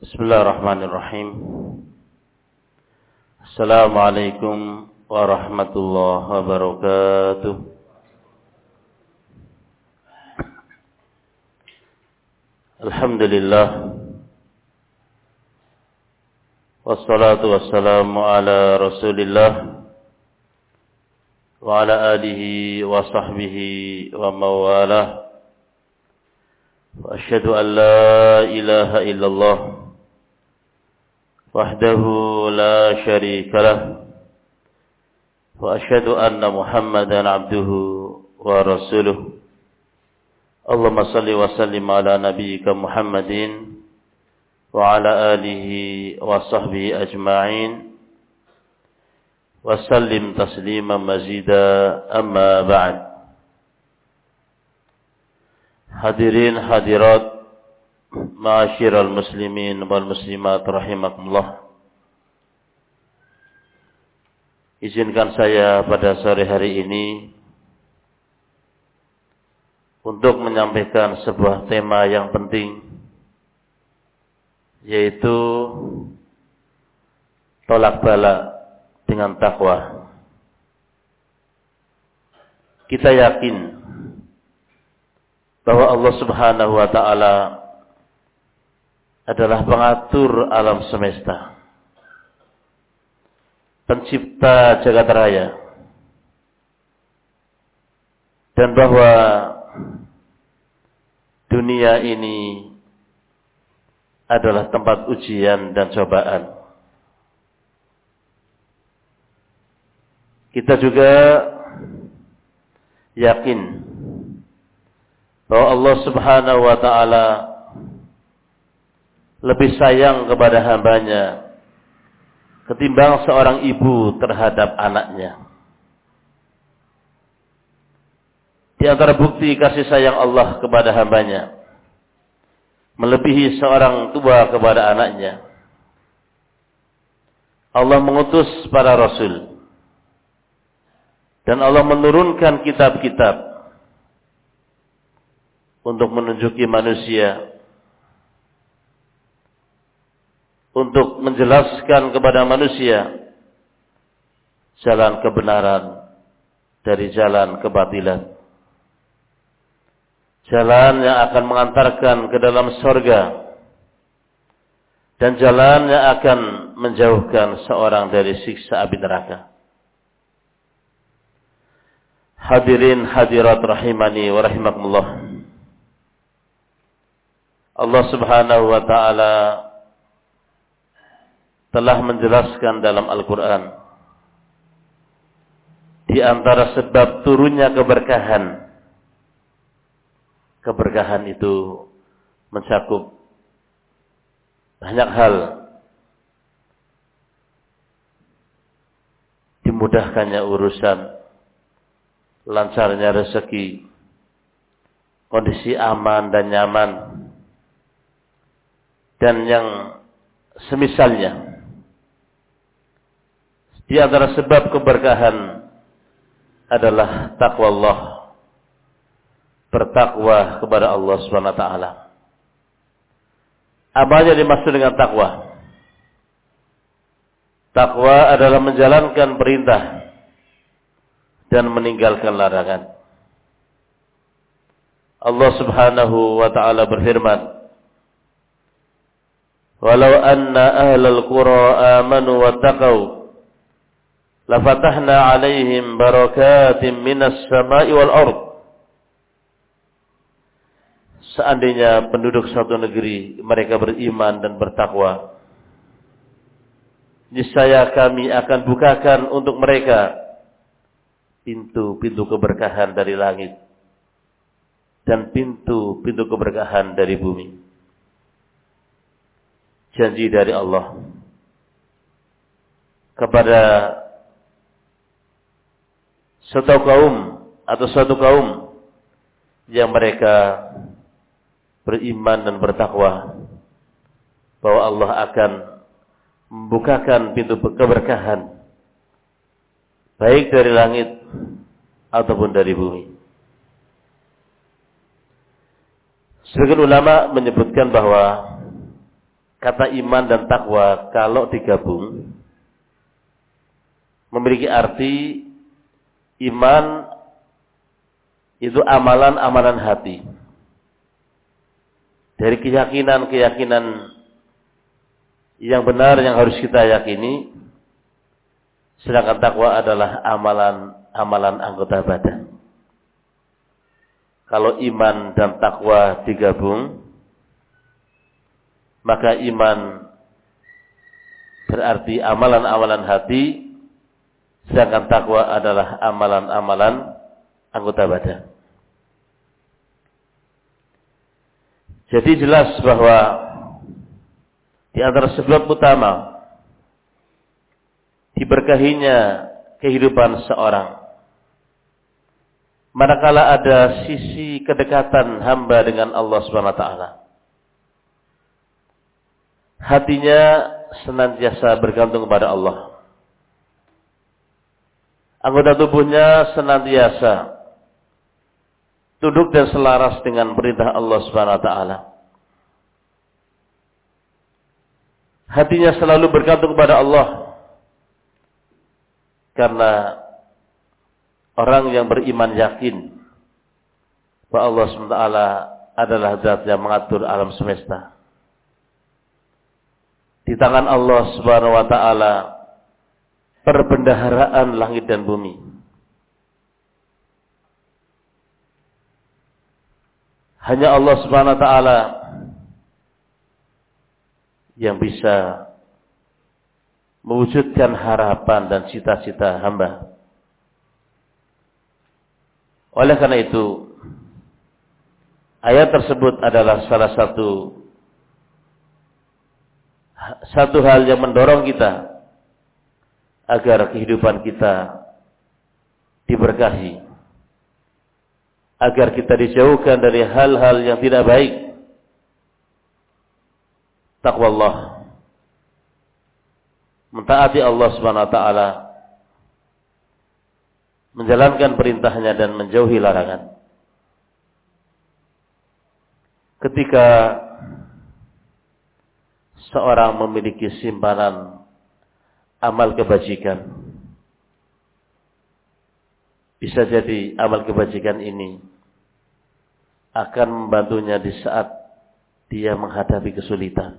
Bismillahirrahmanirrahim. Assalamualaikum warahmatullahi wabarakatuh. Alhamdulillah. Wassalatu wassalamu ala Rasulillah wa ala alihi wa sahbihi wa mawalah. Wa asyhadu an la ilaha illallah wahdahu la syarika lah wa asyhadu anna Muhammadan abduhu wa rasuluh. Allahumma salli wa sallim ala nabiyyika Muhammadin wa ala alihi wa sahbihi ajma'in wa sallim tasliman mazida, amma ba'd. Hadirin hadirat ma'asyiral muslimin wal muslimat rahimakumullah. Izinkan saya pada sore hari ini untuk menyampaikan sebuah tema yang penting, yaitu tolak bala dengan takwa. Kita yakin bahwa Allah Subhanahu wa ta'ala adalah pengatur alam semesta, pencipta jagat raya, dan bahwa dunia ini adalah tempat ujian dan cobaan. Kita juga yakin bahwa Allah Subhanahu wa ta'ala lebih sayang kepada hambanya ketimbang seorang ibu terhadap anaknya. Di antara bukti kasih sayang Allah kepada hambanya, melebihi seorang tua kepada anaknya, Allah mengutus para rasul, dan Allah menurunkan kitab-kitab untuk menunjuki manusia, untuk menjelaskan kepada manusia jalan kebenaran dari jalan kebatilan, jalan yang akan mengantarkan ke dalam surga, dan jalan yang akan menjauhkan seorang dari siksa api neraka. Hadirin hadirat rahimani wa rahimakumullah. Allah Subhanahu wa ta'ala telah menjelaskan dalam Al-Quran, di antara sebab turunnya keberkahan. Keberkahan itu mencakup banyak hal. Dimudahkannya urusan, lancarnya rezeki, kondisi aman dan nyaman, dan yang semisalnya. Di antara sebab keberkahan adalah takwa Allah, bertakwa kepada Allah Subhanahu wa ta'ala. Apa yang dimaksud dengan takwa? Takwa adalah menjalankan perintah dan meninggalkan larangan. Allah Subhanahu wa ta'ala berfirman, "Walau anna ahlal qura amanu wattaqau lafatahna 'alaihim barakatim minas sama'i wal ard." Seandainya penduduk satu negeri mereka beriman dan bertakwa, niscaya kami akan bukakan untuk mereka pintu-pintu keberkahan dari langit dan pintu-pintu keberkahan dari bumi. Janji dari Allah kepada suatu kaum yang mereka beriman dan bertakwa, bahwa Allah akan membukakan pintu keberkahan baik dari langit ataupun dari bumi. Sebagian ulama menyebutkan bahwa kata iman dan takwa kalau digabung memiliki arti iman itu amalan-amalan hati. Dari keyakinan-keyakinan yang benar yang harus kita yakini. Sedangkan takwa adalah amalan anggota badan. Kalau iman dan takwa digabung, maka iman berarti amalan-amalan hati, sedangkan takwa adalah amalan-amalan anggota badan. Jadi jelas bahwa di antara sebab utama diberkahinya kehidupan seorang, manakala ada sisi kedekatan hamba dengan Allah Subhanahu wa taala. Hatinya senantiasa bergantung kepada Allah. Anggota tubuhnya senantiasa tunduk dan selaras dengan perintah Allah Subhanahu wa taala. Hatinya selalu bergantung kepada Allah. Karena orang yang beriman yakin bahwa Allah SWT adalah zat yang mengatur alam semesta. Di tangan Allah Subhanahu wa taala perbendaharaan langit dan bumi. Hanya Allah Subhanahu wa taala yang bisa mewujudkan harapan dan cita-cita hamba. Oleh karena itu, ayat tersebut adalah salah satu hal yang mendorong kita agar kehidupan kita diberkahi, agar kita dijauhkan dari hal-hal yang tidak baik. Taqwa Allah, mentaati Allah Subhanahu wa taala, menjalankan perintahnya dan menjauhi larangan. Ketika seorang memiliki simpanan amal kebajikan, bisa jadi amal kebajikan ini akan membantunya di saat dia menghadapi kesulitan.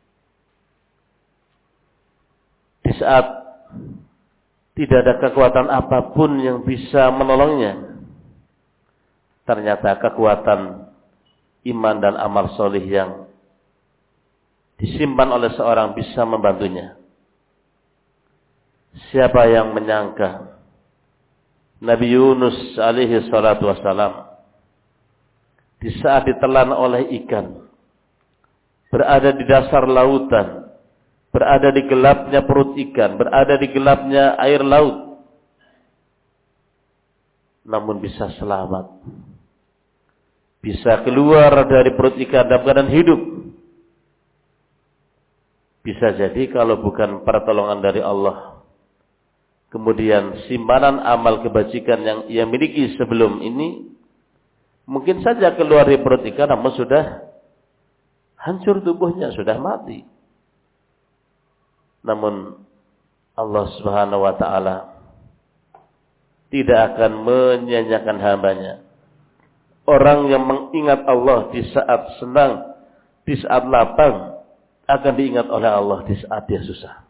Di saat tidak ada kekuatan apapun yang bisa menolongnya, ternyata kekuatan iman dan amal solih yang disimpan oleh seorang bisa membantunya. Siapa yang menyangka Nabi Yunus alaihi salatu wassalam di saat ditelan oleh ikan, berada di dasar lautan, berada di gelapnya perut ikan, berada di gelapnya air laut, namun bisa selamat, bisa keluar dari perut ikan dalam keadaan hidup. Bisa jadi kalau bukan pertolongan dari Allah, kemudian simpanan amal kebajikan yang ia miliki sebelum ini, mungkin saja keluar dari perut ikan namun sudah hancur tubuhnya, sudah mati. Namun Allah Subhanahu wa taala tidak akan menyanyiakan hambanya. Orang yang mengingat Allah di saat senang, di saat lapang, akan diingat oleh Allah di saat dia susah.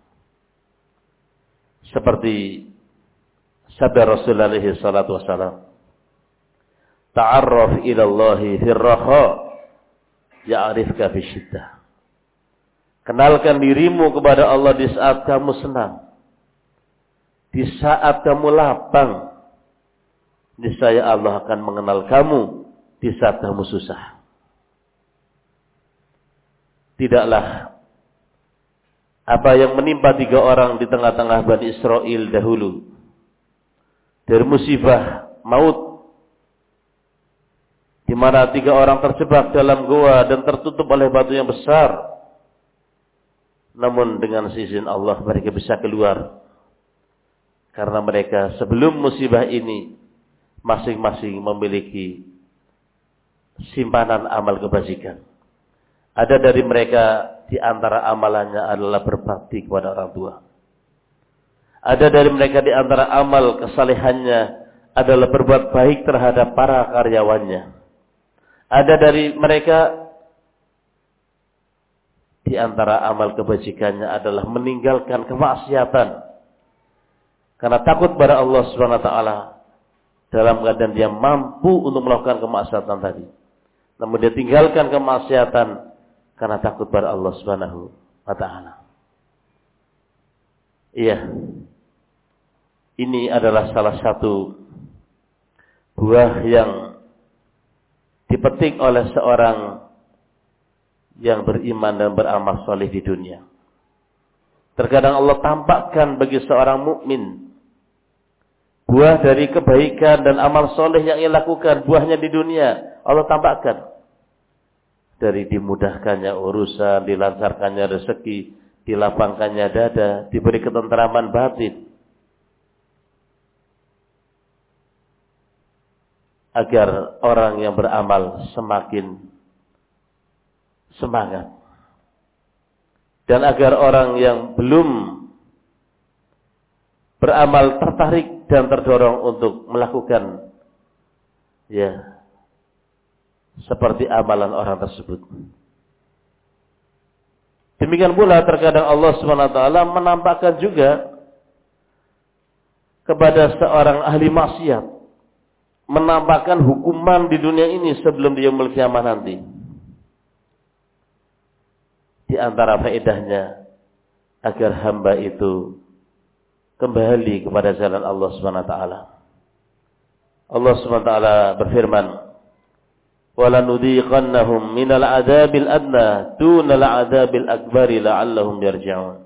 Seperti sabda Rasulullah sallallahu alaihi wasallam, ta'arraf ila Allahi fir raha ya'rifka fi syiddah. Kenalkan dirimu kepada Allah di saat kamu senang, di saat kamu lapang, niscaya Allah akan mengenal kamu di saat kamu susah. Tidaklah apa yang menimpa 3 orang di tengah-tengah Bani Israel dahulu, dari musibah maut, di mana 3 orang terjebak dalam goa dan tertutup oleh batu yang besar. Namun dengan seizin Allah mereka bisa keluar. Karena mereka sebelum musibah ini masing-masing memiliki simpanan amal kebajikan. Ada dari mereka di antara amalannya adalah berbakti kepada orang tua. Ada dari mereka di antara amal kesalehannya adalah berbuat baik terhadap para karyawannya. Ada dari mereka di antara amal kebajikannya adalah meninggalkan kemaksiatan karena takut pada Allah Subhanahu wa taala, dalam keadaan dia mampu untuk melakukan kemaksiatan tadi. Namun dia tinggalkan kemaksiatan karena takut pada Allah Subhanahu wa taala. Iya. Ini adalah salah satu buah yang dipetik oleh seorang yang beriman dan beramal soleh di dunia. Terkadang Allah tampakkan bagi seorang mukmin buah dari kebaikan dan amal soleh yang ia lakukan, buahnya di dunia Allah tampakkan. Dari dimudahkannya urusan, dilancarkannya rezeki, dilapangkannya dada, diberi ketentraman batin. Agar orang yang beramal semakin semangat. Dan agar orang yang belum beramal tertarik dan terdorong untuk melakukan seperti amalan orang tersebut. Demikian pula terkadang Allah SWT menampakkan juga kepada seorang ahli maksiat, menampakkan hukuman di dunia ini sebelum dia yaumul kiamah nanti. Di antara faedahnya agar hamba itu kembali kepada jalan Allah Subhanahu wa taala. Allah Subhanahu wa taala berfirman, "Wala nudziqannahum minal 'adzabil adna dunal 'adzabil akbari la'allahum yarji'un."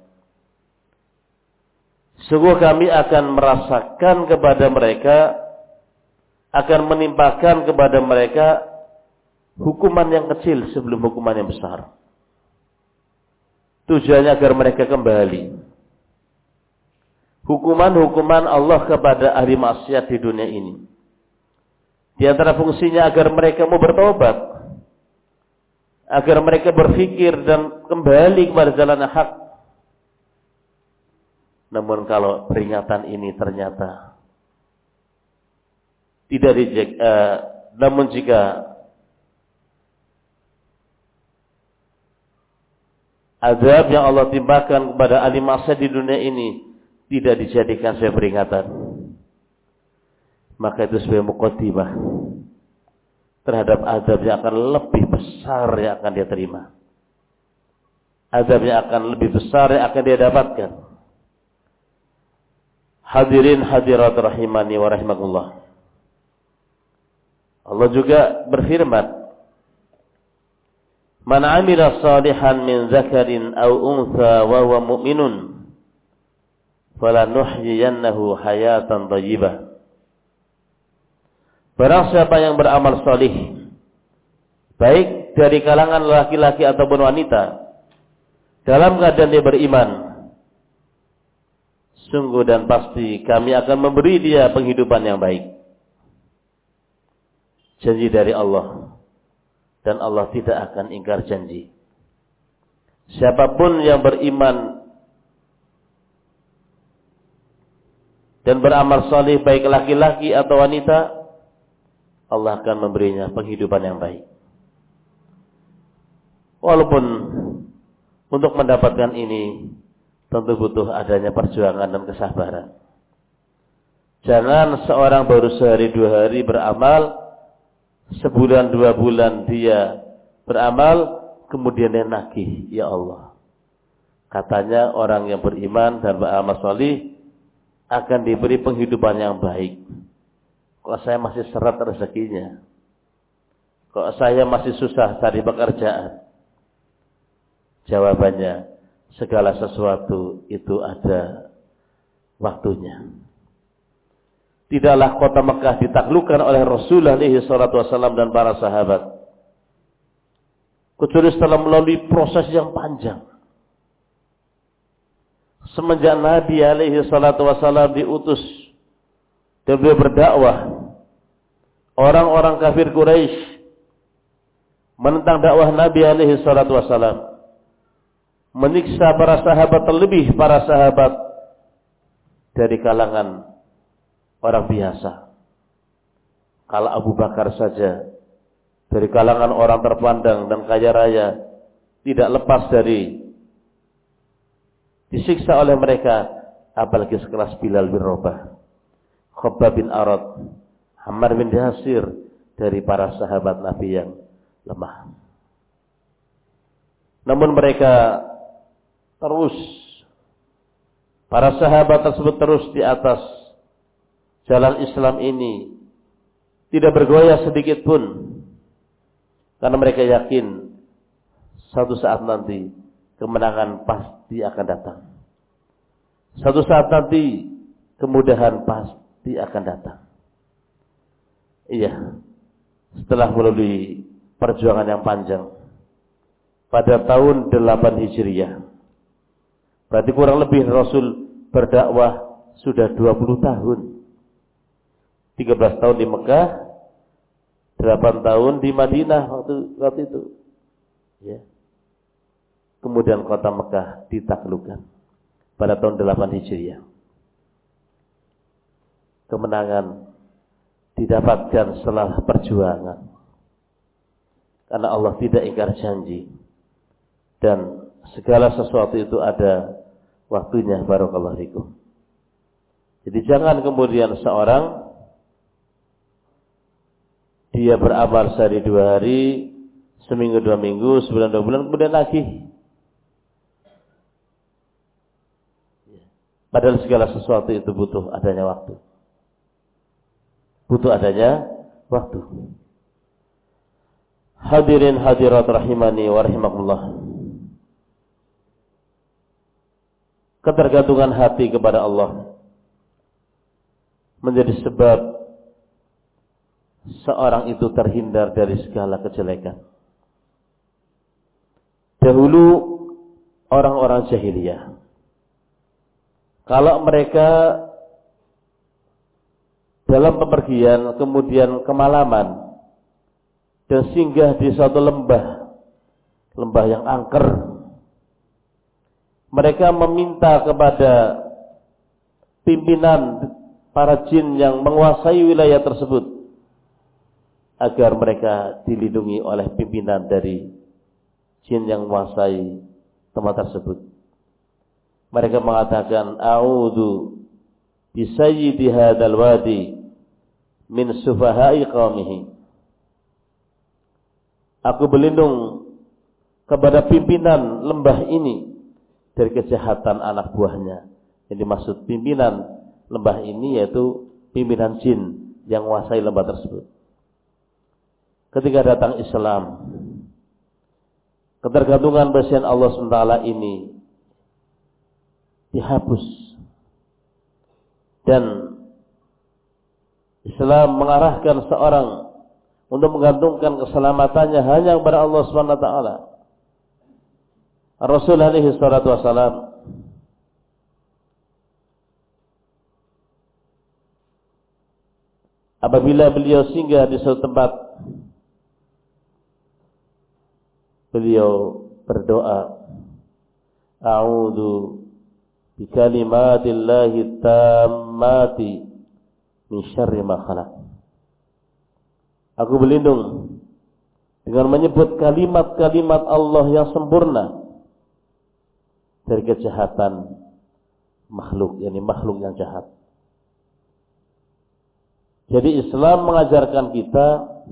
Sungguh kami akan merasakan kepada mereka, akan menimpakan kepada mereka hukuman yang kecil sebelum hukuman yang besar. Tujuannya agar mereka kembali. Hukuman-hukuman Allah kepada ahli maksiat di dunia ini, di antara fungsinya agar mereka mau bertobat, agar mereka berfikir dan kembali kepada jalan hak. Namun kalau peringatan ini ternyata tidak namun jika azab yang Allah timpakan kepada ahli maksiat di dunia ini tidak dijadikan sebagai peringatan, maka itu sebagai muqaddimah terhadap azab yang akan lebih besar yang akan dia terima. Azab yang akan lebih besar yang akan dia dapatkan. Hadirin hadirat rahimani wa rahimakumullah. Allah juga berfirman, "Man 'amila shalihan min dzakarin aw untha wa huwa mu'minun falanuhyiyannahu hayatan thayyibah." Barang siapa yang beramal salih, baik dari kalangan laki-laki ataupun wanita, dalam keadaan dia beriman, sungguh dan pasti kami akan memberi dia penghidupan yang baik. Janji dari Allah, dan Allah tidak akan ingkar janji. Siapapun yang beriman dan beramal salih, baik laki-laki atau wanita, Allah akan memberinya penghidupan yang baik. Walaupun untuk mendapatkan ini tentu butuh adanya perjuangan dan kesabaran. Jangan seorang baru sehari dua hari beramal, sebulan dua bulan dia beramal, kemudian dia nagih, ya Allah, katanya orang yang beriman dan beramal salih akan diberi penghidupan yang baik. Kok saya masih seret rezekinya? Kok saya masih susah cari pekerjaan? Jawabannya, segala sesuatu itu ada waktunya. Tidaklah kota Mekah ditaklukkan oleh Rasulullah SAW dan para sahabat kecuali setelah melalui proses yang panjang. Semenjak Nabi SAW diutus dan beliau berdakwah, orang-orang kafir Quraisy menentang dakwah Nabi SAW. menyiksa para sahabat, terlebih para sahabat dari kalangan orang biasa. Kalau Abu Bakar saja dari kalangan orang terpandang dan kaya raya tidak lepas dari disiksa oleh mereka, apalagi sekelas Bilal bin Rabah, Khabbab bin Arad, Ammar bin Yasir, dari para sahabat Nabi yang lemah. Namun mereka terus, para sahabat tersebut terus di atas jalan Islam ini, tidak bergoyah sedikit pun, karena mereka yakin suatu saat nanti kemenangan pasti akan datang. Suatu saat nanti kemudahan pasti akan datang. Iya, setelah melalui perjuangan yang panjang pada tahun 8 Hijriah, berarti kurang lebih Rasul berdakwah sudah 20 tahun. 13 tahun di Mekah, 8 tahun di Madinah waktu itu. Ya. Kemudian kota Mekah ditaklukkan pada tahun 8 Hijriah. Kemenangan didapatkan setelah perjuangan. Karena Allah tidak ingkar janji. Dan segala sesuatu itu ada waktunya, barakallahu fikum. Jadi jangan kemudian seorang dia beramal sehari 2 hari, seminggu 2 minggu, sebulan 2 bulan, kemudian lagi. Padahal segala sesuatu itu butuh adanya waktu. Butuh adanya waktu. Hadirin hadirat rahimani wa rahimakumullah. Ketergantungan hati kepada Allah menjadi sebab seorang itu terhindar dari segala kejelekan. Dahulu orang-orang jahiliyah, kalau mereka dalam pepergian kemudian kemalaman dan singgah di suatu lembah yang angker, mereka meminta kepada pimpinan para jin yang menguasai wilayah tersebut agar mereka dilindungi oleh pimpinan dari jin yang menguasai tempat tersebut. Mereka mengatakan, a'udzu bi sayyidi hadzal wadi min sufahai qaumihi. Aku berlindung kepada pimpinan lembah ini dari kejahatan anak buahnya. Yang dimaksud pimpinan lembah ini yaitu pimpinan jin yang menguasai lembah tersebut. Ketika datang Islam, ketergantungan besian Allah SWT ini dihapus. Dan Islam mengarahkan seorang untuk menggantungkan keselamatannya hanya kepada Allah SWT. Rasul alaihi salatu wassalam apabila beliau singgah di suatu tempat, beliau berdoa, a'udzu bi kalimatillahi tammati min syarri ma khalaq. Aku berlindung dengan menyebut kalimat-kalimat Allah yang sempurna dari kejahatan makhluk, yakni makhluk yang jahat. Jadi Islam mengajarkan kita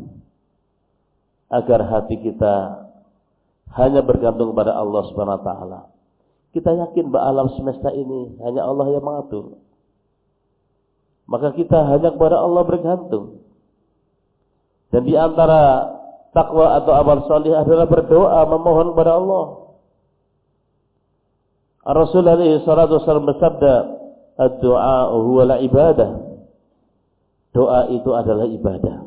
agar hati kita hanya bergantung kepada Allah Subhanahu wa taala. Kita yakin bahwa alam semesta ini hanya Allah yang mengatur. Maka kita hanya kepada Allah bergantung. Dan di antara takwa atau amal salih adalah berdoa, memohon kepada Allah. Rasul alaihi salatu wasallam bersabda, "Ad-du'a huwa al-ibadah." Doa itu adalah ibadah.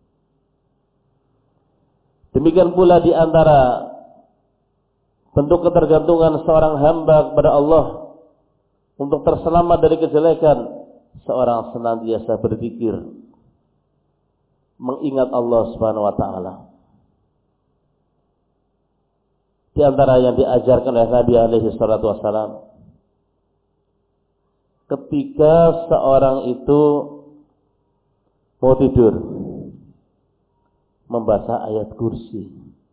Demikian pula di antara bentuk ketergantungan seorang hamba kepada Allah untuk terselamat dari kejelekan, seorang senantiasa berzikir, mengingat Allah Subhanahu wa taala. Di antara yang diajarkan oleh Nabi alaihi salatu wassalam, ketika seorang itu mau tidur, membaca ayat kursi,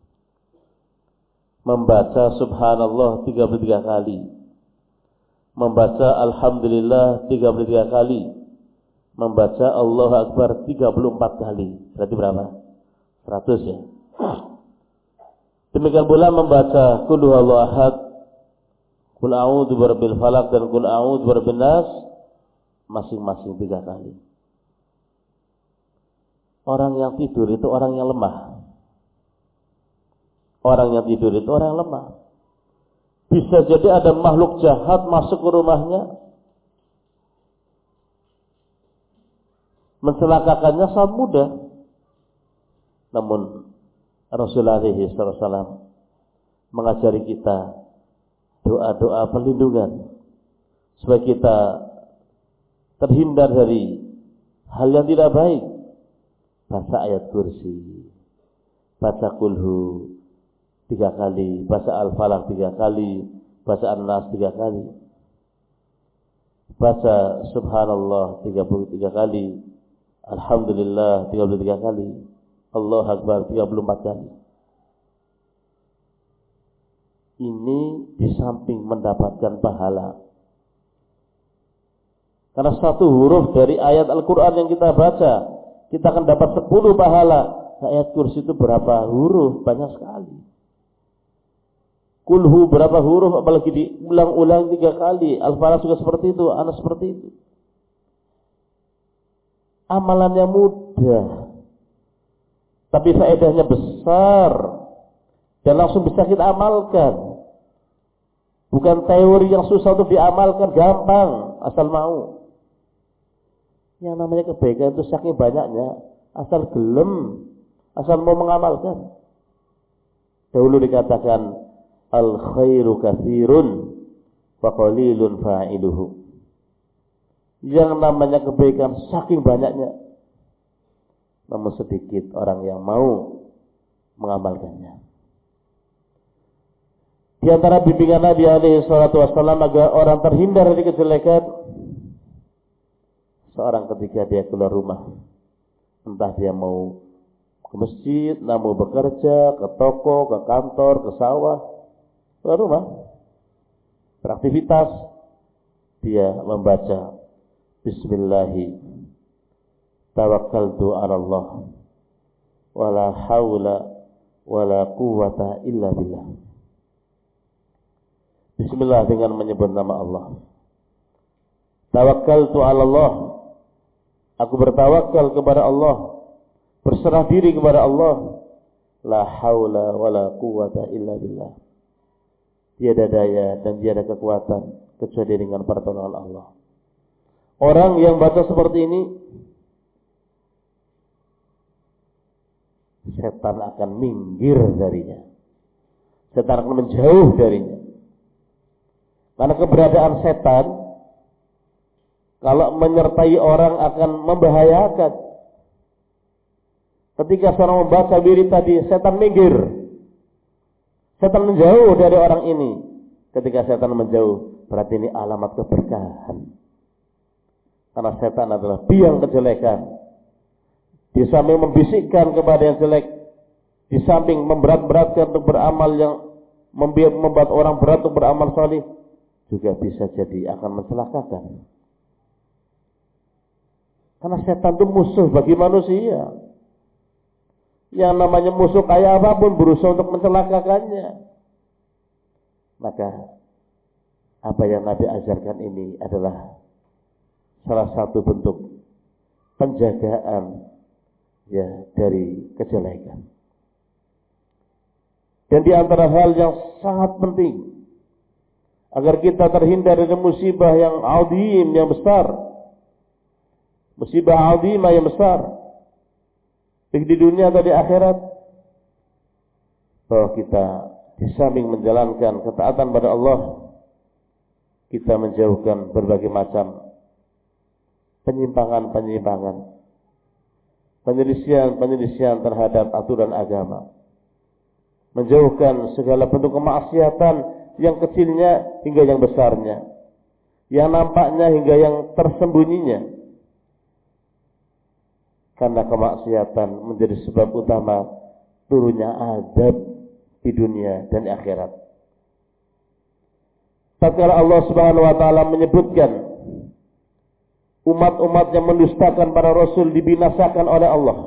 membaca subhanallah 33 kali, membaca alhamdulillah 33 kali, membaca Allahu Akbar 34 kali. Berarti berapa? 100 ya. Demikian pula membaca Qul huwallahu ahad, Qul a'udzu birabbil falaq dan Qul a'udzu birabbin nas masing-masing 3 kali. Orang yang tidur itu orang yang lemah. Orang yang tidur itu orang yang lemah. Bisa jadi ada makhluk jahat masuk ke rumahnya, mencelakakannya sangat mudah. Namun Rasulullah SAW mengajari kita doa-doa perlindungan supaya kita terhindar dari hal yang tidak baik. Baca ayat kursi, baca kulhu 3 kali, baca al-falaq 3 kali, baca an-nas 3 kali, baca subhanallah 33 kali, alhamdulillah 33 kali, Allahu Akbar 34 kali. Ini di samping mendapatkan pahala, karena satu huruf dari ayat Al-Quran yang kita baca, kita akan dapat 10 pahala. Ayat kursi itu berapa huruf? Banyak sekali. Kulhu berapa huruf? Apalagi diulang-ulang 3 kali. Al-Falaq juga seperti itu, Anas seperti itu. Amalannya mudah, tapi faedahnya besar dan langsung bisa kita amalkan. Bukan teori yang susah untuk diamalkan, gampang asal mau. Yang namanya kebaikan itu saking banyaknya, asal gelem, asal mau mengamalkan. Dahulu dikatakan al khairu katsirun wa qalilun fa'iluhu. Yang namanya kebaikan saking banyaknya, namun sedikit orang yang mau mengamalkannya. Di antara bimbingan Nabi alaihi salatu wasallam agar orang terhindar dari kejelekan, seorang ketika dia keluar rumah, entah dia mau ke masjid, mau bekerja, ke toko, ke kantor, ke sawah, keluar rumah, beraktivitas, dia membaca Bismillahi tawakkaltu 'ala Allah wala haula wala quwwata illa billah. Bismillah dengan menyebut nama Allah. Tawakkaltu 'ala Allah, aku bertawakal kepada Allah, berserah diri kepada Allah. La haula wala quwwata illa billah. Tiada daya dan tiada kekuatan kecuali dengan pertolongan Allah. Orang yang baca seperti ini, setan akan minggir darinya. Setan akan menjauh darinya. Karena keberadaan setan kalau menyertai orang akan membahayakan. Ketika seorang membaca wirid tadi, setan minggir. Setan menjauh dari orang ini. Ketika setan menjauh, berarti ini alamat keberkahan. Karena setan adalah biang kejelekan. Di samping membisikkan kepada yang jelek, di samping memberat-beratkan untuk beramal yang membuat orang berat untuk beramal salih, juga bisa jadi akan mencelakakan. Karena setan itu musuh bagi manusia. Yang namanya musuh kayak apapun berusaha untuk mencelakakannya. Maka apa yang Nabi ajarkan ini adalah salah satu bentuk penjagaan ya dari kejelekan. Dan di antara hal yang sangat penting agar kita terhindar dari musibah yang azim, yang besar, musibah azimah yang besar, baik di dunia atau di akhirat, bahwa kita di samping menjalankan ketaatan pada Allah, kita menjauhkan berbagai macam penyimpangan-penyimpangan, penyelisihan-penyelisihan terhadap aturan agama. menjauhkan segala bentuk kemaksiatan yang kecilnya hingga yang besarnya, yang nampaknya hingga yang tersembunyinya. Karena kemaksiatan menjadi sebab utama turunnya azab di dunia dan akhirat. Tatkala Allah Subhanahu wa taala menyebutkan umat-umat yang mendustakan para rasul dibinasakan oleh Allah,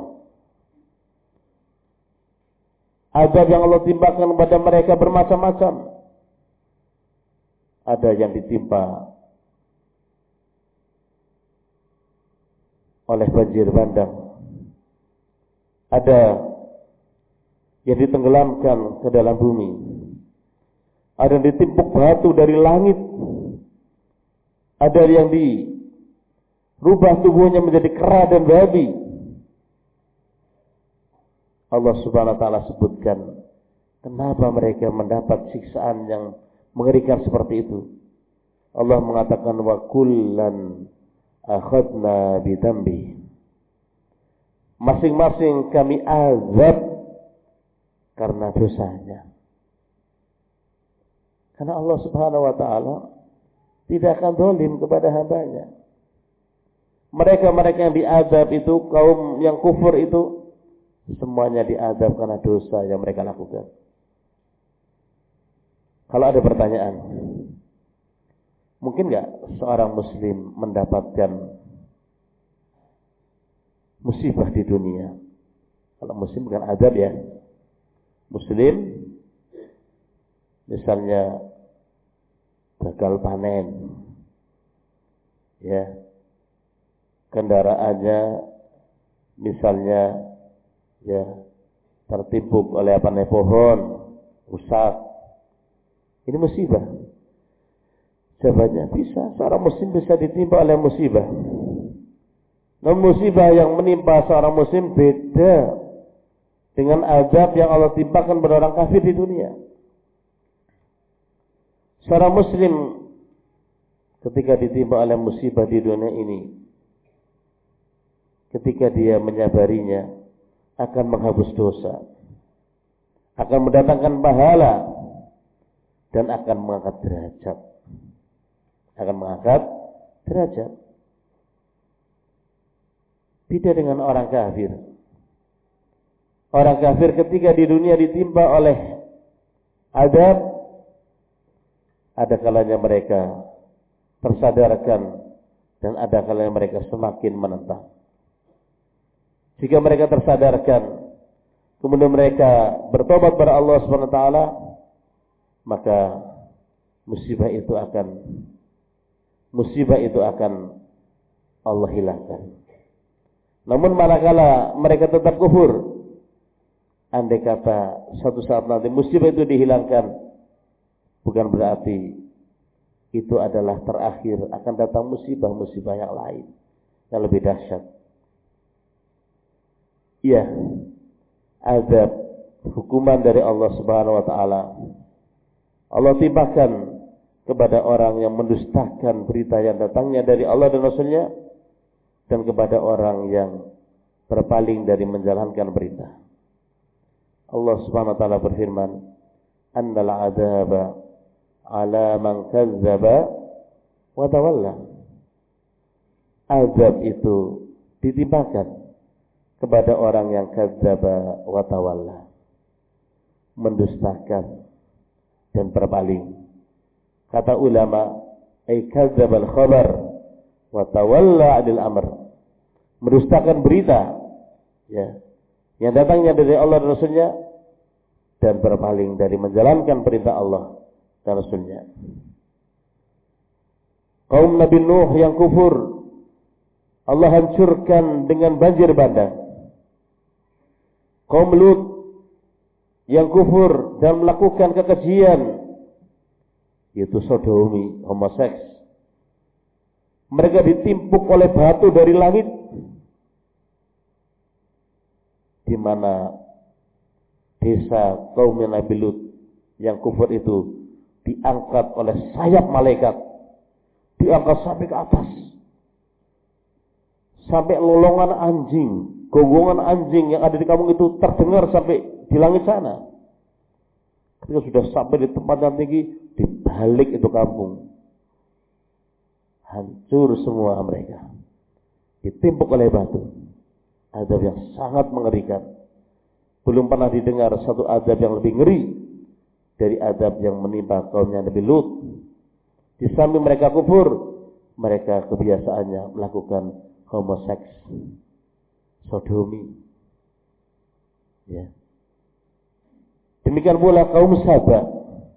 azab yang Allah timpakan kepada mereka bermacam-macam. Ada yang ditimpa oleh banjir bandang, ada yang ditenggelamkan ke dalam bumi, ada yang ditimpuk batu dari langit, ada yang dirubah tubuhnya menjadi kera dan babi. Allah Subhanahu wa taala sebutkan kenapa mereka mendapat siksaan yang mengerikan seperti itu. Allah mengatakan wa kullan akhadna bidambi. Masing-masing kami azab karena dosanya. Karena Allah Subhanahu wa taala tidak akan zalim kepada hambanya. Mereka-mereka yang diazab itu, kaum yang kufur itu, semuanya diazab karena dosa yang mereka lakukan. Kalau ada pertanyaan, mungkin nggak seorang muslim mendapatkan musibah di dunia? Kalau muslim bukan azab ya. Muslim misalnya gagal panen, ya, kendaraannya misalnya ya tertimbuk oleh pohon, rusak. Ini musibah. Jawabannya bisa, seorang muslim bisa ditimpa oleh musibah. Namun musibah yang menimpa seorang muslim beda dengan azab yang Allah timpakan kepada orang kafir di dunia. Seorang muslim ketika ditimpa oleh musibah di dunia ini, ketika dia menyabarinya, akan menghapus dosa, akan mendatangkan pahala, dan akan mengangkat derajat. Akan mengangkat derajat. Beda dengan orang kafir. Orang kafir ketika di dunia ditimpa oleh azab, ada kalanya mereka tersadarkan dan ada kalanya mereka semakin menentang. Jika mereka tersadarkan, kemudian mereka bertobat kepada Allah SWT, maka musibah itu akan Allah hilangkan. Namun manakala mereka tetap kufur, andai kata suatu saat nanti musibah itu dihilangkan, bukan berarti itu adalah terakhir, akan datang musibah-musibah yang lain yang lebih dahsyat. Iya, azab, hukuman dari Allah Subhanahu wa taala Allah timpakan kepada orang yang mendustakan berita yang datangnya dari Allah dan Rasulnya, dan kepada orang yang berpaling dari menjalankan berita. Allah Subhanahu wa taala berfirman, "Annal 'adzaba 'ala man kazzaba wa tawalla." Azab itu ditimpakan kepada orang yang kadzdzaba wa tawalla, mendustakan dan berpaling. Kata ulama, ay kadzdzabal khabar wa tawalla 'anil amr. Mendustakan berita, ya, yang datangnya dari Allah dan Rasulnya, dan berpaling dari menjalankan perintah Allah dan Rasulnya. Kaum Nabi Nuh yang kufur, Allah hancurkan dengan banjir bandang. Kaum Lut yang kufur dan melakukan kekejian, yaitu sodomi, homoseks, mereka ditimpuk oleh batu dari langit, di mana desa kaum Nabi Lut yang kufur itu diangkat oleh sayap malaikat, diangkat sampai ke atas, sampai lolongan anjing, gonggongan anjing yang ada di kampung itu terdengar sampai di langit sana. Ketika sudah sampai di tempat yang tinggi, dibalik itu kampung. Hancur semua mereka. Ditimpuk oleh batu. Azab yang sangat mengerikan. Belum pernah didengar satu azab yang lebih ngeri dari azab yang menimpa kaumnya Nabi Lut. Di samping mereka kufur, mereka kebiasaannya melakukan homoseks, sodomi. Ya. Demikian pula kaum Sabah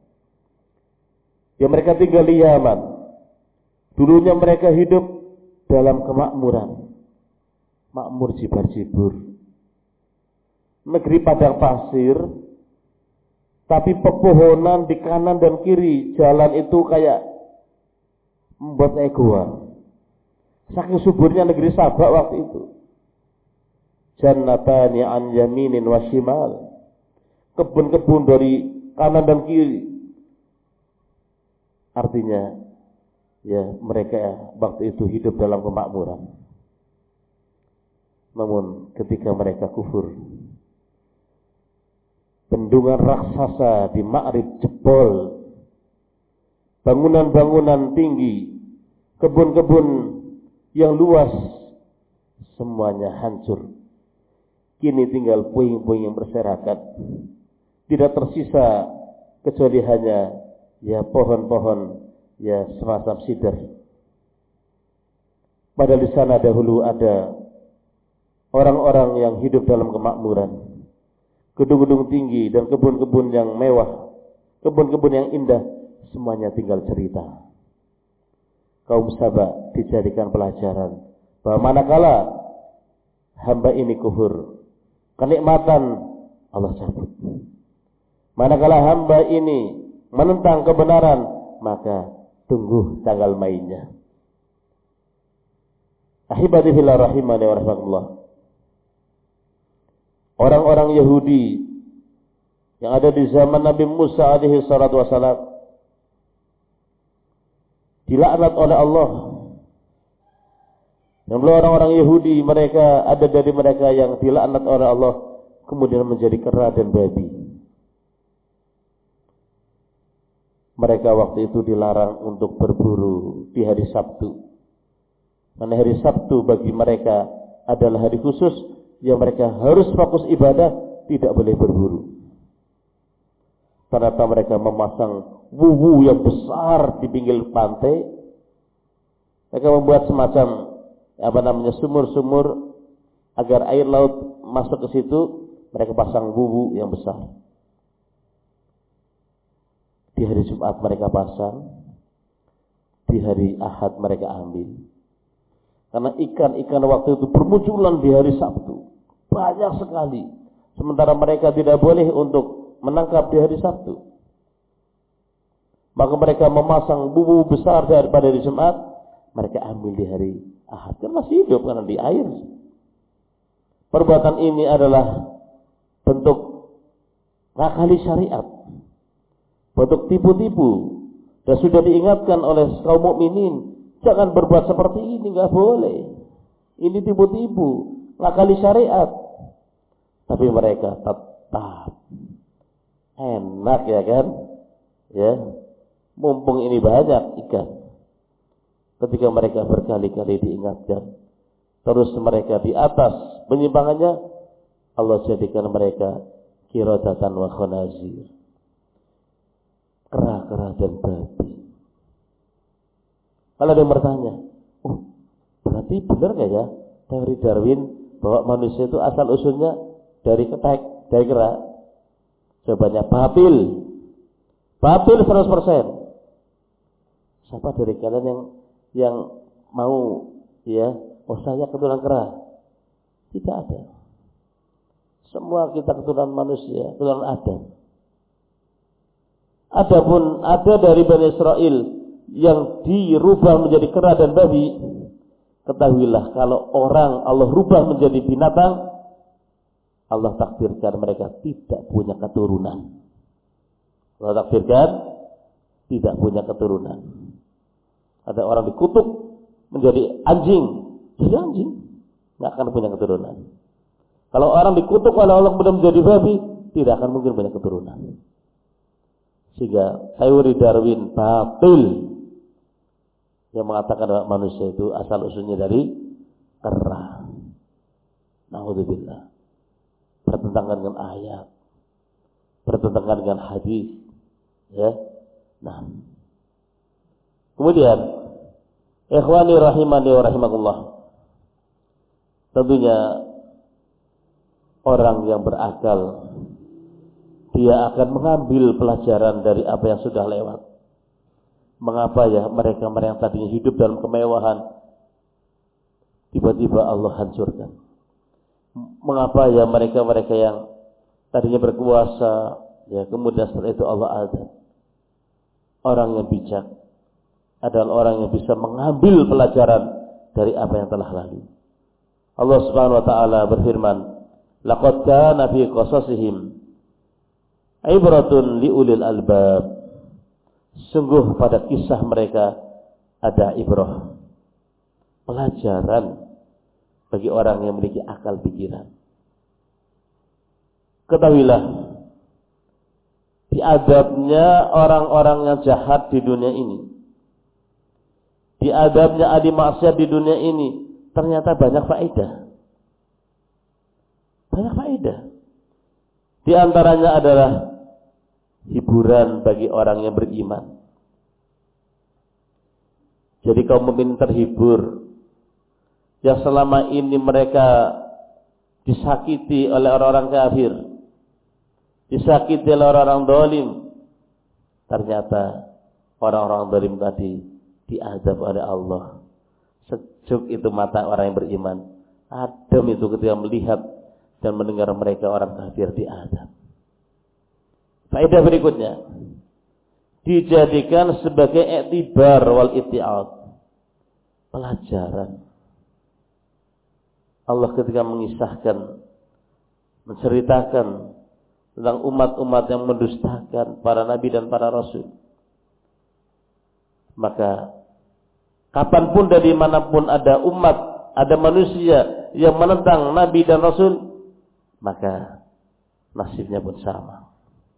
yang mereka tinggal di Yaman. Dulunya mereka hidup dalam kemakmuran, makmur jibar-jibur, negeri padang pasir, tapi pepohonan di kanan dan kiri jalan itu kayak membuat goa. Saking suburnya negeri Sabah waktu itu. Jannatani an yaminin wa shimal. Kebun-kebun dari kanan dan kiri. Artinya, ya mereka waktu itu hidup dalam kemakmuran. Namun ketika mereka kufur, bendungan raksasa di Ma'rib jebol, bangunan-bangunan tinggi, kebun-kebun yang luas, semuanya hancur. Kini tinggal puing-puing yang berserakat. Tidak tersisa kecuali hanya ya pohon-pohon ya semacam sidr. Padahal di sana dahulu ada orang-orang yang hidup dalam kemakmuran, gedung-gedung tinggi dan kebun-kebun yang mewah, kebun-kebun yang indah, semuanya tinggal cerita. Kaum Sabah dijadikan pelajaran bahwa manakala hamba ini kufur, kenikmatan Allah cabut. Manakala hamba ini menentang kebenaran, maka tunggu tanggal mainnya. Ahibati fillah rahimani wa rahimakumullah. Orang-orang Yahudi yang ada di zaman Nabi Musa alaihi salatu wassalam dilaknat oleh Allah. Yang orang-orang Yahudi, mereka ada dari mereka yang dilaknat oleh Allah kemudian menjadi kera dan babi. Mereka waktu itu dilarang untuk berburu di hari Sabtu. Karena hari Sabtu bagi mereka adalah hari khusus yang mereka harus fokus ibadah, tidak boleh berburu. Ternyata mereka memasang wuwu yang besar di pinggir pantai. Mereka membuat semacam sumur-sumur agar air laut masuk ke situ. Mereka pasang wuwu yang besar. Di hari Jumat mereka pasang, di hari Ahad mereka ambil. Karena ikan-ikan waktu itu bermunculan di hari Sabtu, banyak sekali. Sementara mereka tidak boleh untuk menangkap di hari Sabtu. Maka mereka memasang wuwu besar daripada hari Jumat, mereka ambil di hari Ahad. Kan masih hidup karena di air. Perbuatan ini adalah bentuk ngakali syariat, bentuk tipu-tipu, dan sudah diingatkan oleh kaum mukminin, jangan berbuat seperti ini, nggak boleh. Ini tipu-tipu, ngakali syariat. Tapi mereka tetap enak ya kan? Ya, mumpung ini banyak ikan. Ketika mereka berkali-kali diingatkan, terus mereka di atas penyimpangannya, Allah jadikan mereka qiradatan wa khanazir, kera-kera dan babi. Kalau ada yang bertanya, berarti benar nggak ya teori Darwin bahwa manusia itu asal usulnya dari ketek, dari kera? Jawabannya batil 100%. Siapa dari kalian yang mau ya, saya keturunan kera? Tidak ada. Semua kita keturunan manusia, keturunan Adam. Adapun ada dari Bani Israel yang dirubah menjadi kera dan babi, ketahuilah kalau orang Allah rubah menjadi binatang, Allah takdirkan mereka tidak punya keturunan. Allah takdirkan tidak punya keturunan. Ada orang dikutuk menjadi anjing, jadi anjing, nggak akan punya keturunan. Kalau orang dikutuk oleh Allah kemudian menjadi babi, tidak akan mungkin punya keturunan. Sehingga teori Darwin batil yang mengatakan bahwa manusia itu asal usulnya dari kera. Na'udzubillah. Bertentangan dengan ayat, bertentangan dengan hadis, ya. Nah, kemudian ikhwani rahimani wa rahimakumullah, tentunya orang yang berakal dia akan mengambil pelajaran dari apa yang sudah lewat. Mengapa ya mereka yang tadinya hidup dalam kemewahan tiba-tiba Allah hancurkan? Mengapa ya mereka yang tadinya berkuasa ya kemudian setelah itu Allah azab? Orang yang bijak adalah orang yang bisa mengambil pelajaran dari apa yang telah lalu. Allah Subhanahu wa taala berfirman, "Laqad kana fi qasasihim ibratun liulil albab." Sungguh pada kisah mereka ada ibrah, pelajaran bagi orang yang memiliki akal pikiran. Ketahuilah, diadabnya orang-orang yang jahat di dunia ini, diadabnya ahli maksiat di dunia ini, ternyata banyak faedah. Banyak faedah. Di antaranya adalah hiburan bagi orang yang beriman. Jadi kaum mukmin terhibur yang selama ini mereka disakiti oleh orang-orang kafir, disakiti oleh orang-orang zalim. Ternyata orang-orang zalim tadi diazab oleh Allah. Sejuk itu mata orang yang beriman, adem itu ketika melihat dan mendengar mereka orang kafir diazab. Faedah berikutnya dijadikan sebagai iktibar wal itti'ad, pelajaran. Allah ketika mengisahkan, menceritakan tentang umat-umat yang mendustakan para nabi dan para rasul, maka kapanpun dari manapun ada umat, ada manusia yang menentang nabi dan rasul, maka nasibnya pun sama.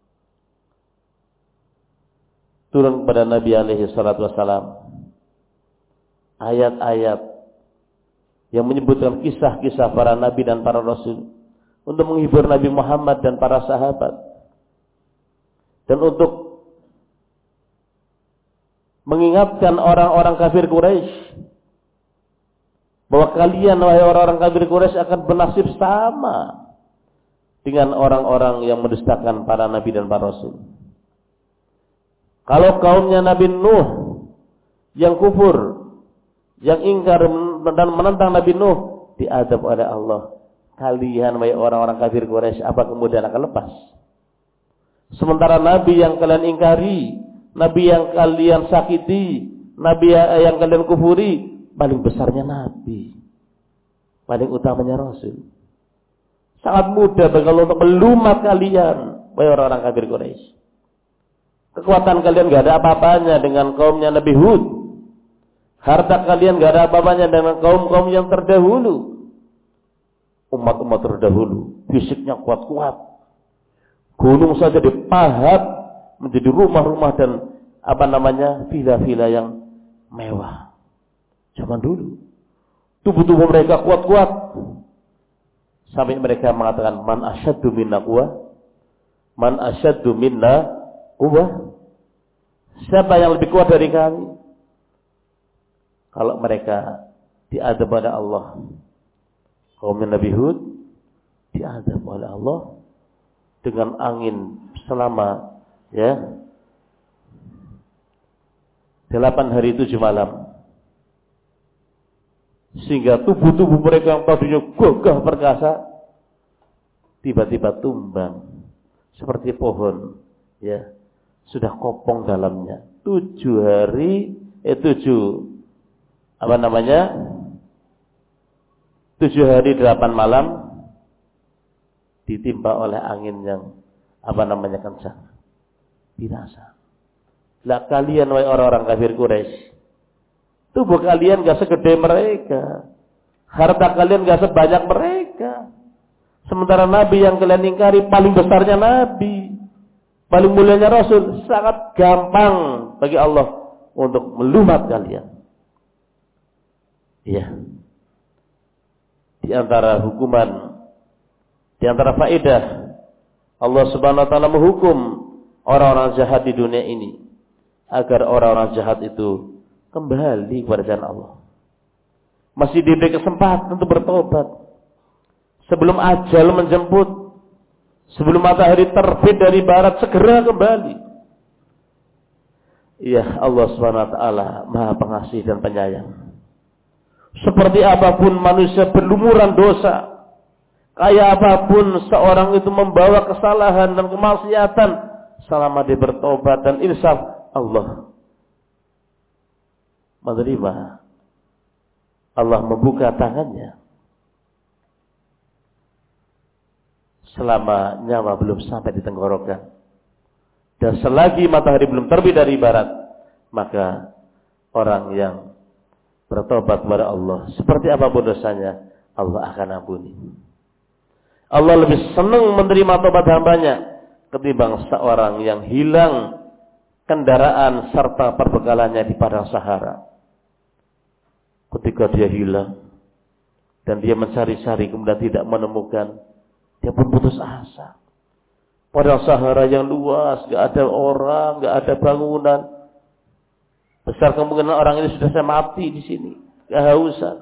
Turun kepada Nabi alaihi salatu wassalam ayat-ayat yang menyebutkan kisah-kisah para nabi dan para rasul untuk menghibur Nabi Muhammad dan para sahabat, dan untuk mengingatkan orang-orang kafir Quraisy bahwa kalian wahai orang-orang kafir Quraisy akan bernasib sama dengan orang-orang yang mendustakan para nabi dan para rasul. Kalau kaumnya Nabi Nuh yang kufur, yang ingkar dan menentang Nabi Nuh, diazab oleh Allah, kalian wahai orang-orang kafir Quraisy apa kemudian akan lepas? Sementara nabi yang kalian ingkari, nabi yang kalian sakiti, nabi yang kalian kufuri, paling besarnya nabi, paling utamanya rasul. Sangat mudah bagi Allah untuk melumat kalian wahai orang-orang kafir Quraisy. Kekuatan kalian gak ada apa-apanya dengan kaumnya Nabi Hud. Harta kalian gak ada apa-apanya dengan kaum-kaum yang terdahulu. Umat-umat terdahulu fisiknya kuat-kuat. Gunung saja dipahat menjadi rumah-rumah dan villa-villa yang mewah. Zaman dulu tubuh-tubuh mereka kuat-kuat sampai mereka mengatakan man asyaddu minna quwwah, man asyaddu minna quwwah. Siapa yang lebih kuat dari kami? Kalau mereka diazab oleh Allah, kaum Nabi Hud diazab oleh Allah dengan angin selama 8 hari 7 malam, sehingga tubuh-tubuh mereka yang tadinya gagah perkasa tiba-tiba tumbang seperti pohon sudah kopong dalamnya. 7 hari 7 8 malam ditimpa oleh angin yang kencang, binasa. Lah kalian wahai orang-orang kafir Quraisy, tubuh kalian gak segede mereka, harta kalian gak sebanyak mereka. Sementara nabi yang kalian ingkari paling besarnya nabi, paling mulianya Rasul, sangat gampang bagi Allah untuk melumat kalian. Iya. Di antara hukuman, di antara faedah, Allah Subhanahu wa taala menghukum orang-orang jahat di dunia ini agar orang-orang jahat itu kembali kepada jalan Allah. Masih diberi kesempatan untuk bertobat sebelum ajal menjemput, sebelum matahari terbit dari barat, segera kembali. Iya, Allah Subhanahu wa taala Maha Pengasih dan Penyayang. Seperti apapun manusia berlumuran dosa, kayak apapun seorang itu membawa kesalahan dan kemaksiatan, selama dia bertobat dan insaf, Allah menerima. Allah membuka tangannya selama nyawa belum sampai di tenggorokan. Dan selagi matahari belum terbit dari barat, maka orang yang bertobat kepada Allah, seperti apapun dosanya, Allah akan ampuni. Allah lebih senang menerima tobat hambanya ketimbang seorang yang hilang kendaraan serta perbekalannya di padang Sahara. Ketika dia hilang dan dia mencari-cari kemudian tidak menemukan, dia pun putus asa. Padang Sahara yang luas, gak ada orang, gak ada bangunan. Besar kemungkinan orang ini sudah mati di sini, kehausan.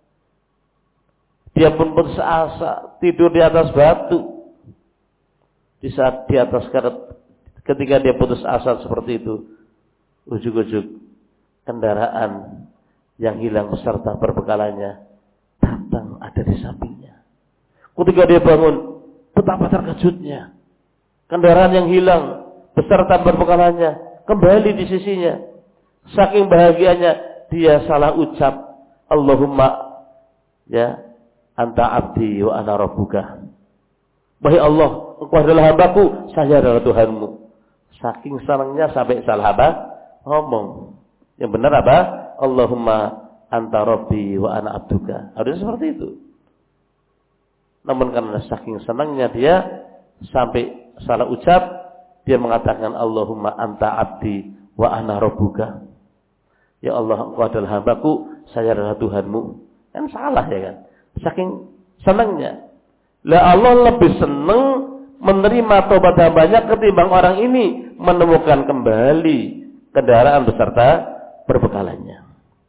Dia pun putus asa, tidur di atas batu. Di saat di atas ketika dia putus asa seperti itu, ujug-ujug kendaraan yang hilang beserta perbekalannya datang ada di sampingnya. Ketika dia bangun, betapa terkejutnya. Kendaraan yang hilang beserta perbekalannya kembali di sisinya. Saking bahagianya dia salah ucap, Allahumma ya anta abdi wa ana rabbuka. Wahai Allah, Engkau adalah hambaku, saya adalah Tuhanmu. Saking senangnya sampai salah apa? Ngomong. Yang benar apa? Allahumma anta rabbi wa ana abduka. Harusnya seperti itu. Namun karena saking senangnya dia sampai salah ucap, dia mengatakan Allahumma anta abdi wa ana rabbuka. Ya Allah, Engkau adalah hambaku, saya adalah Tuhanmu. Kan salah ya kan? Saking senangnya. Lah Allah lebih senang menerima tobat hambanya ketimbang orang ini menemukan kembali kendaraan beserta perbekalannya.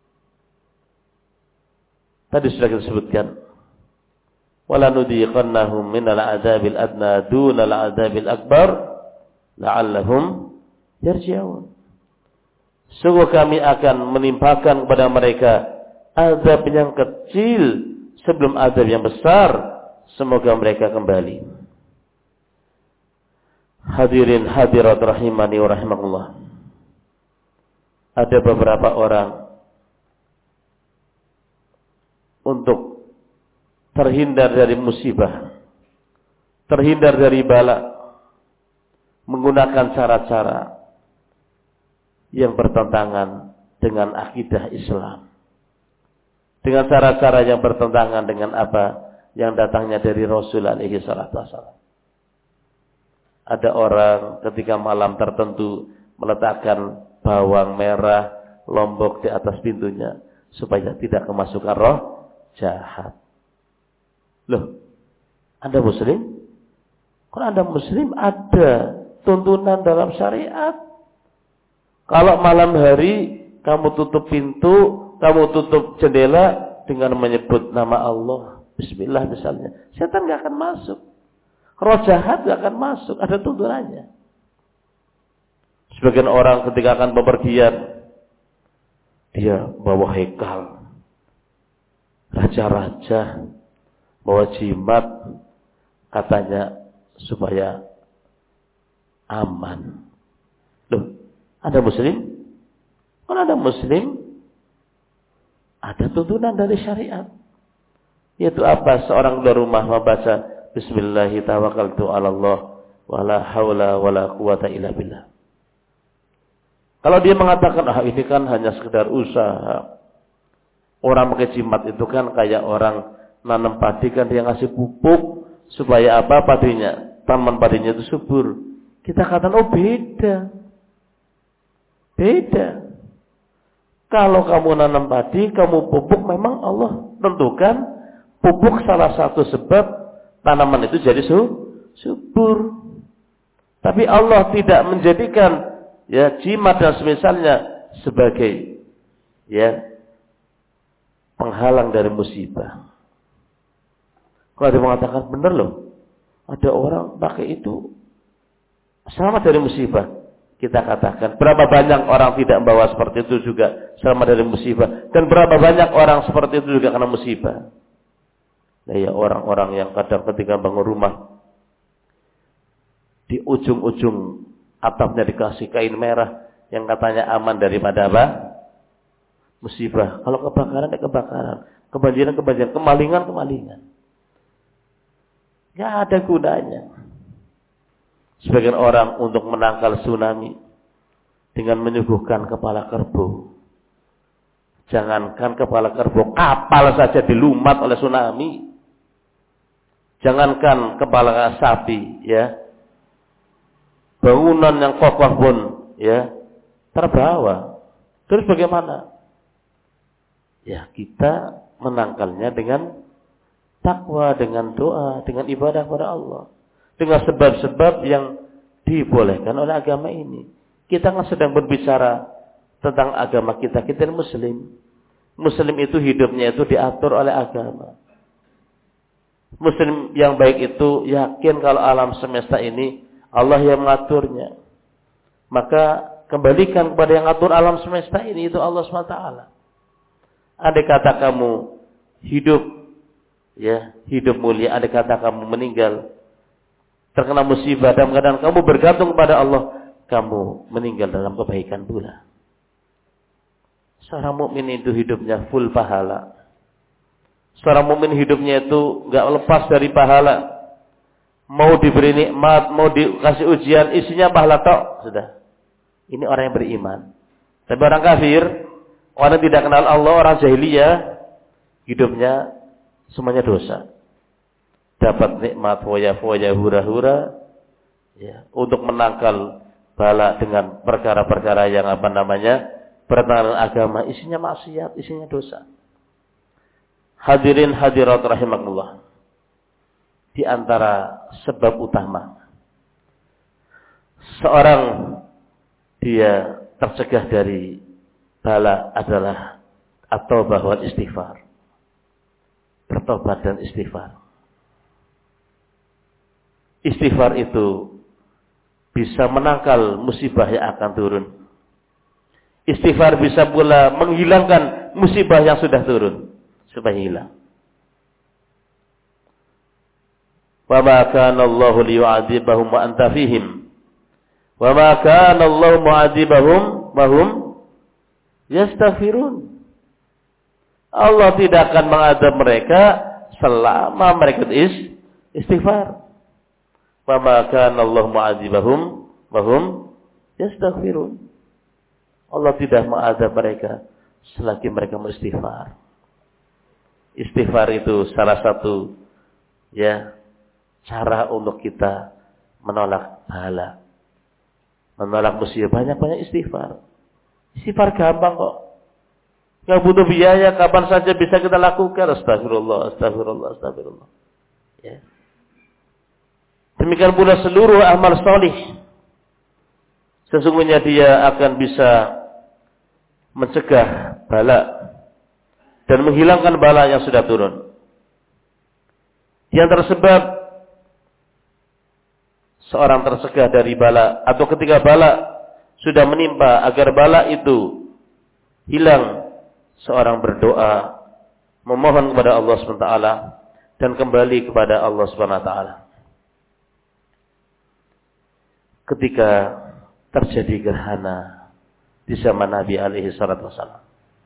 Tadi sudah kita sebutkan, wala nudiqannahum minal adzabil adna dunal adzabil akbar la'allahum yarji'un. Sungguh kami akan menimpakan kepada mereka azab yang kecil sebelum azab yang besar, semoga mereka kembali. Hadirin hadirat rahimani wa rahimakumullah. Ada beberapa orang untuk terhindar dari musibah, terhindar dari bala, menggunakan cara-cara yang bertentangan dengan akidah Islam, dengan cara-cara yang bertentangan dengan apa yang datangnya dari Rasul alaihi salatu wasallam. Ada orang ketika malam tertentu meletakkan bawang merah lombok di atas pintunya supaya tidak kemasukan roh jahat. Loh, Anda muslim? Kalau Anda muslim ada tuntunan dalam syariat. Kalau malam hari kamu tutup pintu, kamu tutup jendela dengan menyebut nama Allah, bismillah misalnya, setan gak akan masuk. Roh jahat gak akan masuk, ada tuntunannya. Sebagian orang ketika akan bepergian, dia bawa hekal, raja-raja, bawa jimat, katanya supaya aman. Loh, Anda muslim? Kalau Anda muslim, ada tuntunan dari syariat. Yaitu apa? Seorang keluar rumah membaca Bismillahi tawakkaltu ala Allah wa la hawla wa la quwata illa billah. Kalau dia mengatakan, ini kan hanya sekedar usaha. Orang pakai jimat itu kan kayak orang nanam padi, kan dia ngasih pupuk supaya apa padinya, tanaman padinya itu subur. Kita katakan, oh beda. Beda. Kalau kamu nanam padi, kamu pupuk, memang Allah tentukan pupuk salah satu sebab tanaman itu jadi subur. Tapi Allah tidak menjadikan ya jimat dan semisalnya sebagai ya penghalang dari musibah. Kalau dia mengatakan benar loh, ada orang pakai itu selamat dari musibah. Kita katakan, berapa banyak orang tidak membawa seperti itu juga selamat dari musibah. Dan berapa banyak orang seperti itu juga kena musibah. Nah ya orang-orang yang kadang ketika bangun rumah, di ujung-ujung atapnya dikasih kain merah, yang katanya aman daripada apa? Musibah. Kalau kebakaran, ya kebakaran. Kebanjiran, kemalingan. Gak ada gunanya. Sebagian orang untuk menangkal tsunami dengan menyuguhkan kepala kerbau. Jangankan kepala kerbau, kapal saja dilumat oleh tsunami. Jangankan kepala sapi, ya. Bangunan yang kokoh pun, ya, terbawa. Terus bagaimana? Ya, kita menangkalnya dengan takwa, dengan doa, dengan ibadah kepada Allah. Dengan sebab-sebab yang dibolehkan oleh agama ini. Kita kan sedang berbicara tentang agama kita. Kita Muslim. Muslim itu hidupnya itu diatur oleh agama. Muslim yang baik itu yakin kalau alam semesta ini Allah yang mengaturnya. Maka kembalikan kepada yang mengatur alam semesta ini, itu Allah SWT. Andai kata kamu hidup, ya, hidup mulia. Andai kata kamu meninggal terkena musibah, dalam keadaan kamu bergantung kepada Allah, kamu meninggal dalam kebaikan pula. Seorang mukmin itu hidupnya full pahala. Seorang mukmin hidupnya itu enggak lepas dari pahala. Mau diberi nikmat, mau dikasih ujian, isinya pahala tok, sudah. Ini orang yang beriman. Tapi orang kafir, orang yang tidak kenal Allah, orang jahiliyah, hidupnya semuanya dosa. Dapat nikmat foya-foya, hura-hura, ya, untuk menangkal bala dengan perkara-perkara yang apa namanya bertentangan dengan agama, isinya maksiat, isinya dosa. Hadirin hadirat rahimakumullah. Di antara sebab utama seorang dia tercegah dari bala adalah at-taubah wal istighfar. Bertobat dan istighfar. Istighfar itu bisa menangkal musibah yang akan turun. Istighfar bisa pula menghilangkan musibah yang sudah turun supaya hilang. Wa ma kana Allahu liyu'adzibahum wa anta fihim. Wa ma kana Allahu mu'adzibahum wa hum yastaghfirun. Allah tidak akan mengadab mereka selama mereka istighfar. Wa ma kana Allahu mu'adzibahum wa hum yastaghfirun. Allah tidak mengadab mereka selagi mereka beristighfar. Istighfar itu salah satu ya cara untuk kita menolak bala, menolak musibah. Banyak-banyak istighfar. Istighfar gampang kok. Enggak butuh biaya, kapan saja bisa kita lakukan. Astagfirullah, astagfirullah, astagfirullah. Ya. Demikian pula seluruh amal salih. Sesungguhnya dia akan bisa mencegah bala dan menghilangkan bala yang sudah turun. Yang tersebab seorang tercegah dari bala, atau ketika bala sudah menimpa, agar bala itu hilang, seorang berdoa memohon kepada Allah SWT dan kembali kepada Allah SWT. Ketika terjadi gerhana di zaman Nabi alaihi salatu wasallam.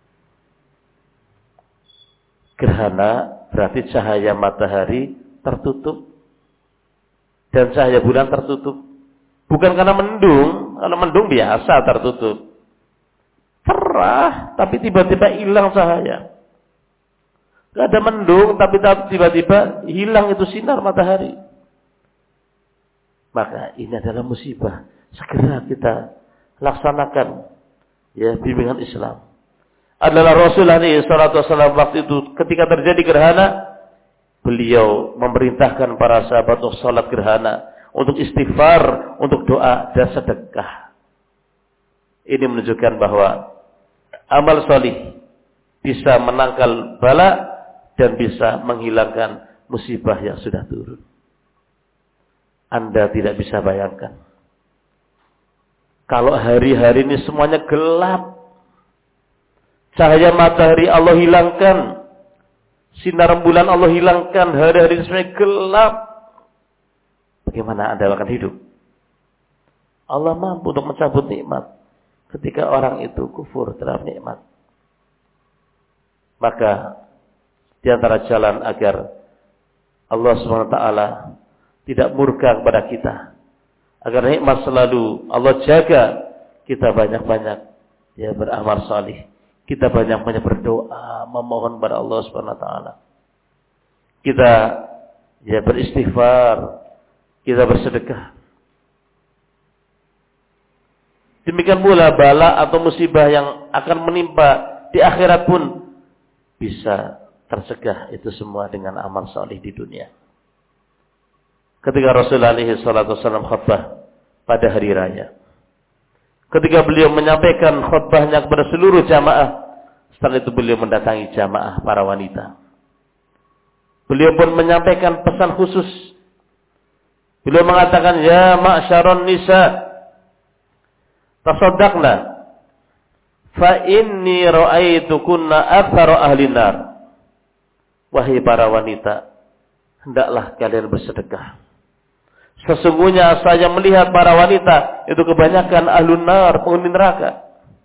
Gerhana berarti cahaya matahari tertutup dan cahaya bulan tertutup. Bukan karena mendung, kalau mendung biasa tertutup. Cerah, tapi tiba-tiba hilang cahaya. Gak ada mendung, tapi tiba-tiba hilang itu sinar matahari. maka ini adalah musibah. Segera kita laksanakan ya bimbingan Islam. Adalah Rasulullah SAW waktu itu ketika terjadi gerhana, beliau memerintahkan para sahabat untuk salat gerhana, untuk istighfar, untuk doa dan sedekah. Ini menunjukkan bahwa amal solih bisa menangkal bala dan bisa menghilangkan musibah yang sudah turun. Anda tidak bisa bayangkan. Kalau hari-hari ini semuanya gelap, cahaya matahari Allah hilangkan, sinar bulan Allah hilangkan, hari-hari ini semuanya gelap, bagaimana Anda akan hidup? Allah mampu untuk mencabut nikmat ketika orang itu kufur terhadap nikmat. Maka di antara jalan agar Allah SWT tidak murka kepada kita, agar nikmat selalu Allah jaga, kita banyak-banyak ya beramal salih, kita banyak-banyak berdoa, memohon kepada Allah SWT. Kita ya beristighfar, kita bersedekah. Demikian pula bala atau musibah yang akan menimpa di akhirat pun bisa tercegah itu semua dengan amal salih di dunia. Ketika Rasulullah SAW khutbah pada hari raya, ketika beliau menyampaikan khutbahnya kepada seluruh jamaah, setelah itu beliau mendatangi jamaah para wanita. Beliau pun menyampaikan pesan khusus. Beliau mengatakan, ya ma'syaron nisa, tasaddaqna, fa inni ra'aitukunna aktsara ahli nar. Wahai para wanita, hendaklah kalian bersedekah. Sesungguhnya saya melihat para wanita itu kebanyakan ahlun nar, penghuni neraka.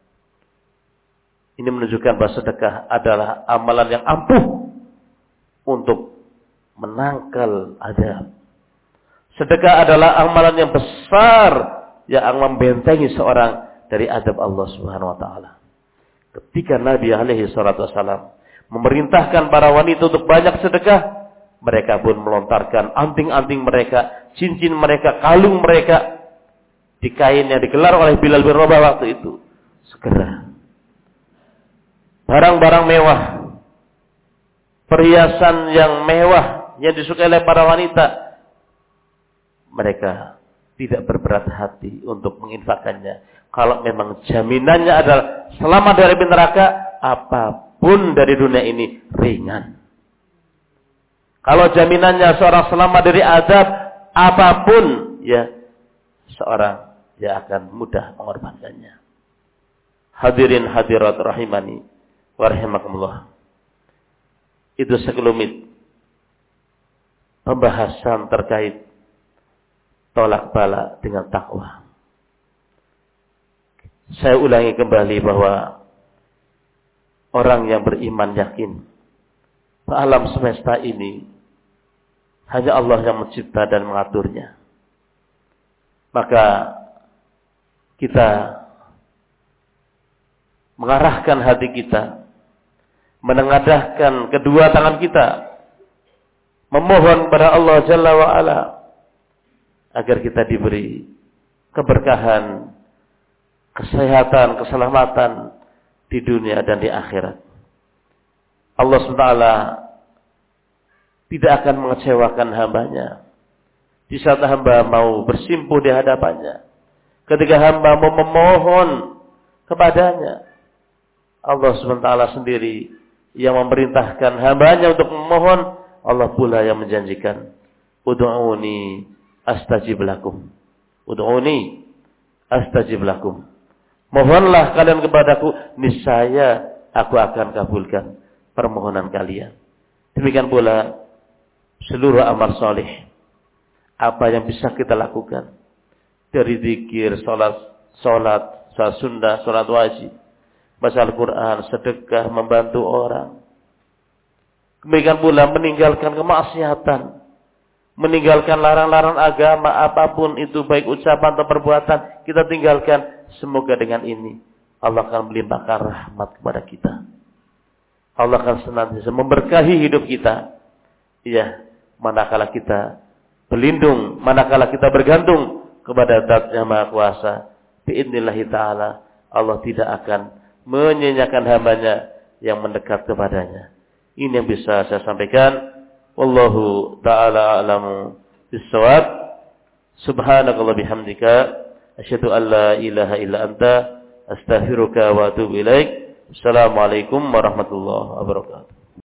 Ini menunjukkan bahwa sedekah adalah amalan yang ampuh untuk menangkal azab. Sedekah adalah amalan yang besar yang membentengi seorang dari azab Allah Subhanahu wa taala. Ketika Nabi alaihi salatu wasallam memerintahkan para wanita untuk banyak sedekah, mereka pun melontarkan anting-anting mereka, cincin mereka, kalung mereka di kain yang digelar oleh Bilal bin Rabah waktu itu. Segera barang-barang mewah, perhiasan yang mewah yang disukai oleh para wanita, mereka tidak berberat hati untuk menginfakkannya. Kalau memang jaminannya adalah selamat dari api neraka, apapun dari dunia ini ringan. Kalau jaminannya seorang selamat dari azab, apapun ya seorang ya akan mudah mengorbankannya. Hadirin hadirat rahimani wa rahimakumullah. Itu sekelumit pembahasan terkait tolak bala dengan takwa. Saya ulangi kembali bahwa orang yang beriman yakin alam semesta ini hanya Allah yang mencipta dan mengaturnya. Maka kita mengarahkan hati kita, menengadahkan kedua tangan kita, memohon kepada Allah Jalla wa'ala agar kita diberi keberkahan, kesehatan, keselamatan di dunia dan di akhirat. Allah SWT tidak akan mengecewakan hambanya di saat hamba mau bersimpuh di hadapannya. Ketika hamba mau memohon kepadanya, Allah SWT sendiri yang memerintahkan hambanya untuk memohon. Allah pula yang menjanjikan, ud'uni astajib lakum. Ud'uni astajib lakum. Mohonlah kalian kepadaku, niscaya aku akan kabulkan permohonan kalian. Demikian pula seluruh amal soleh, apa yang bisa kita lakukan dari zikir, salat sunnah, salat wajib, baca Al-Quran, sedekah, membantu orang. Demikian pula meninggalkan kemaksiatan, meninggalkan larang-larang agama, apapun itu, baik ucapan atau perbuatan, kita tinggalkan. Semoga dengan ini Allah akan melimpahkan rahmat kepada kita. Allah akan senantiasa memberkahi hidup kita. Ya, manakala kita berlindung manakala kita bergantung kepada Zat-Nya Maha Kuasa. Bi'idznillah ta'ala, Allah tidak akan menyanyiakan hambanya yang mendekat kepadanya. Ini yang bisa saya sampaikan. Wallahu ta'ala a'lamu bis-shawab. Subhanakallah bihamdika asyhadu an la ilaha illa anta astaghfiruka wa atubu ilaik. Assalamualaikum warahmatullahi wabarakatuh.